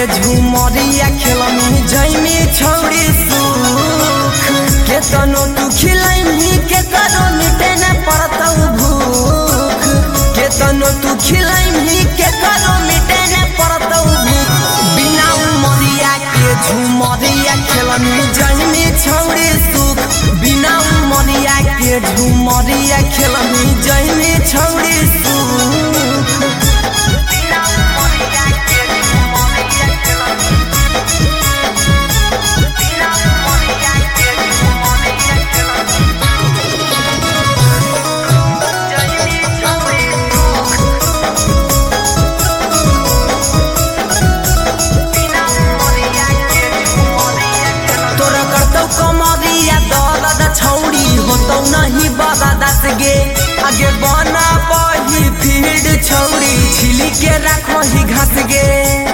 झुमरिया खेलमी जइमी छौड़ी सुख के तनो तू खिलैमी के करो मिटे न पड़तौ भूख के तनो तू खिलैमी के करो मिटे न पड़तौ भूख बिना उमरिया के झुमरिया खेलमी जइमी छौड़ी सुख बिना उमरिया के झुमरिया खेलमी जइमी छौड़ी सुख कमरिया दर्द छौड़ी होतौ नहीं बर्दाश्त गे आगे बना बही फील्ड छौड़ी छिली के रखही घास गे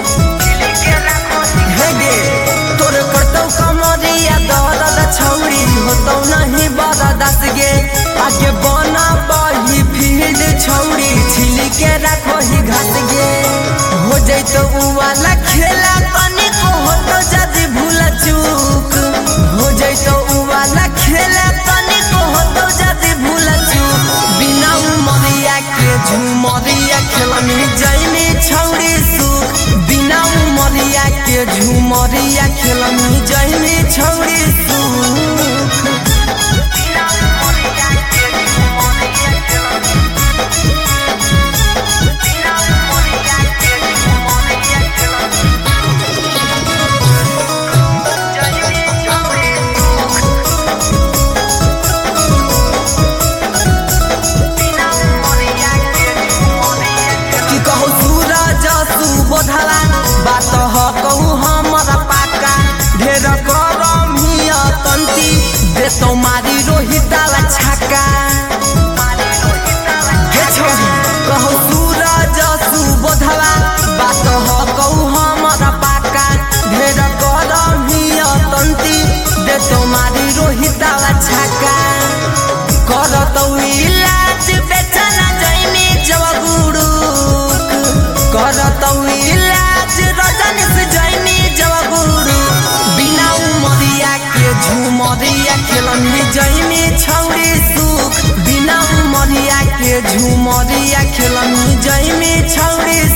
हे गे तोर करतौ कमरिया दर्द छौड़ी होतौ नहीं बर्दाश्त गे आगे बना बही फील्ड छौड़ी छिली के रखही घास गे हो जैतो वाला खेला तनी को होतो जदी भूल चूक हो जैतो वाला खेला तनी को होतो जदी भूल चूक बिना उमरिया के झुमरिया खेलमी जइमी छौड़ी सुख बिना उमरिया के झुमरिया खेलमी जइमी छौड़ी सुख बोधला बात ह कहू हमरा पाका ढेर करमिया तंती देतो मारी रोहिताला छक्का के छोड़ी कहू सूरज सुबोधला बात ह कहू हमरा पाका ढेर करमिया तंती देतो मारी रोहिताला छक्का करतौ इलाज बेचना जइमी जवगुरु करतौ इलाज रजनी से जइमी जवगुरु बिना उमरिया के झुमरिया खेलमी जइमी छौड़ी सुख बिना उमरिया के झुमरिया खेलमी जइमी छौड़ी